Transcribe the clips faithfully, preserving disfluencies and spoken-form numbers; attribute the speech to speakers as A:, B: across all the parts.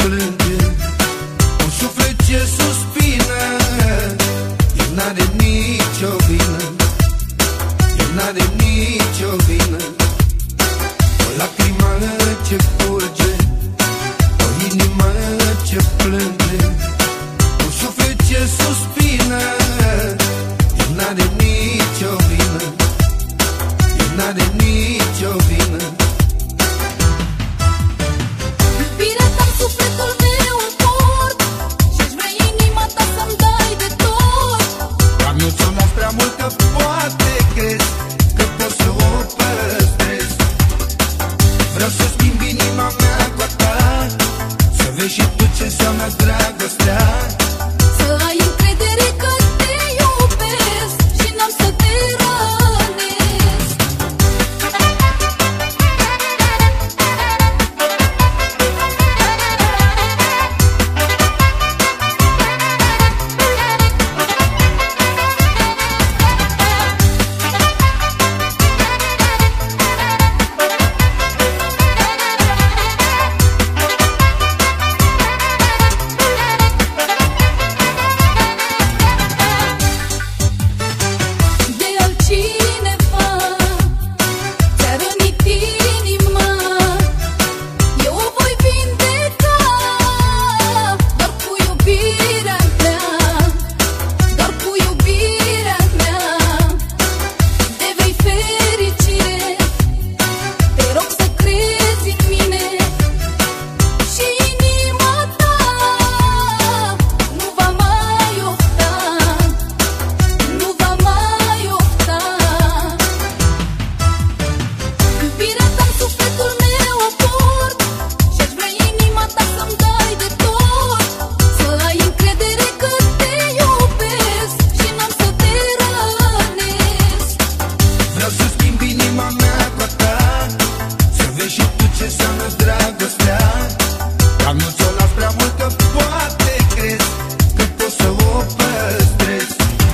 A: plânge, un suflet ce suspină. El n-are nicio vină, el n-are nicio vină. O lacrimă ce curge, o inimă ce plânge, un suflet ce suspină. El n-are nicio vină, el n-are nicio vină.
B: Iubirea ta-n sufletul meu împort și-aș vrea inima ta să-mi dai de tot.
A: Dar nu ți-o las prea mult că poate crezi că pot să o păstrez. Vreau să schimb inima mea cu a ta, să vezi și tu ce înseamnă dragostea.
B: Să ai încredere că te iubesc și n-am să te rănesc. De altcineva ți-a rănit inima, eu o voi vindeca doar cu iubirea mea, doar cu iubirea mea. De vei fericire, te rog să crezi în mine și inima ta nu va mai opta, nu va mai opta. Iubirea ta-n sufletul meu aport și-aș vrea inima ta să-mi dai de tot. Să ai încredere că te iubesc și n-am să te rănesc.
A: Vreau să schimb inima mea cu a ta, să vezi și tu ce înseamnă dragostea. Dar nu ți-o las prea mult că poate crezi că pot să o păstrez.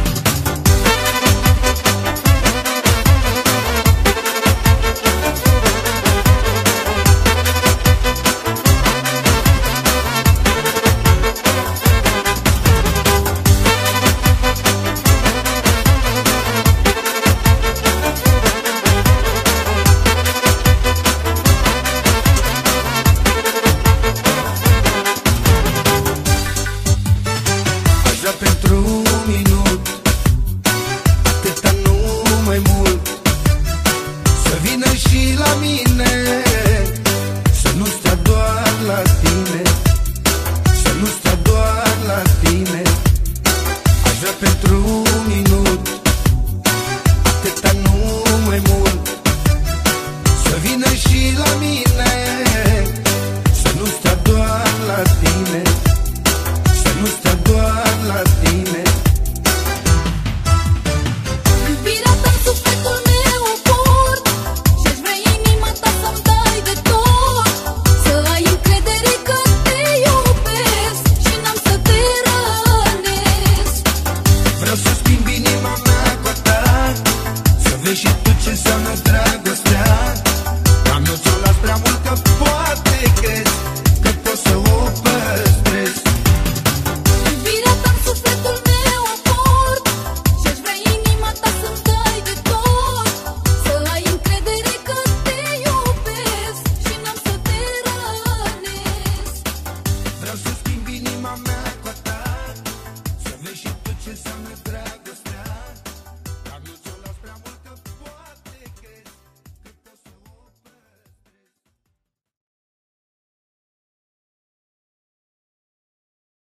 A: Aș vrea pentru un minut, atâta nu mai mult, să vină și la mine, să nu stea doar la tine, să nu stea doar la tine. Aș vrea pentru